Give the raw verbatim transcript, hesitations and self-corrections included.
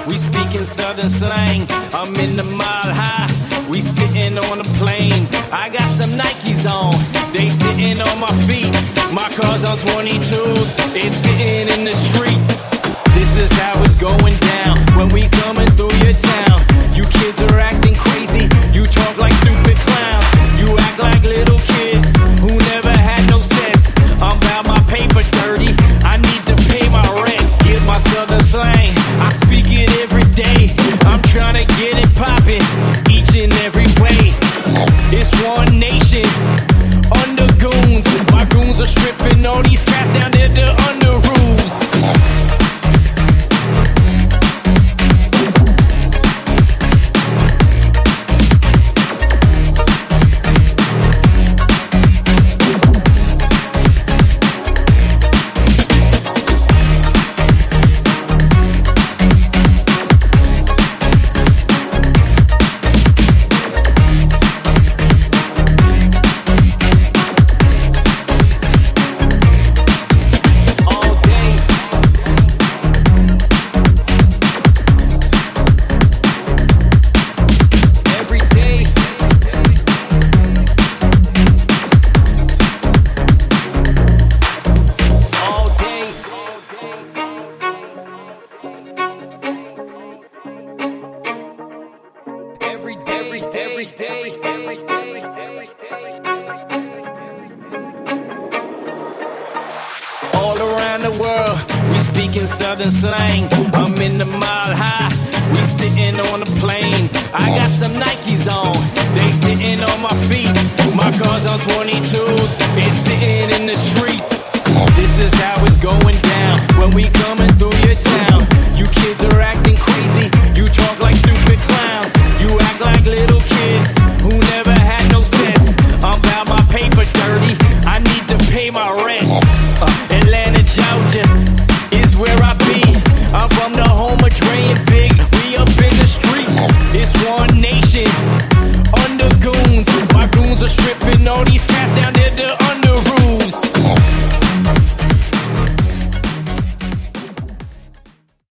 We speaking southern slang. I'm in the mile high. We sitting on a plane. I got some Nikes on. They sitting on my feet. My car's on twenty-twos. It's sitting in the streets. This is how it's going down when we coming through your town. You kids are acting crazy. You talk like stupid clowns. You act like little kids who never had no sense. I'm about my paper dirty. I need to pay my rent. Get my southern slang. I speak it every day. I'm trying to get it poppin' each and every way. It's one nation under goons. My goons are stripping all these cats down there to under rules. Every day, every day, every day. All around the world, we speaking southern slang. I'm in the mile high, we sitting on a plane. I got some Nikes on, they sitting on my feet. My car's on twenty-twos, it's sitting in the streets. This is how it's going down when we coming through your town.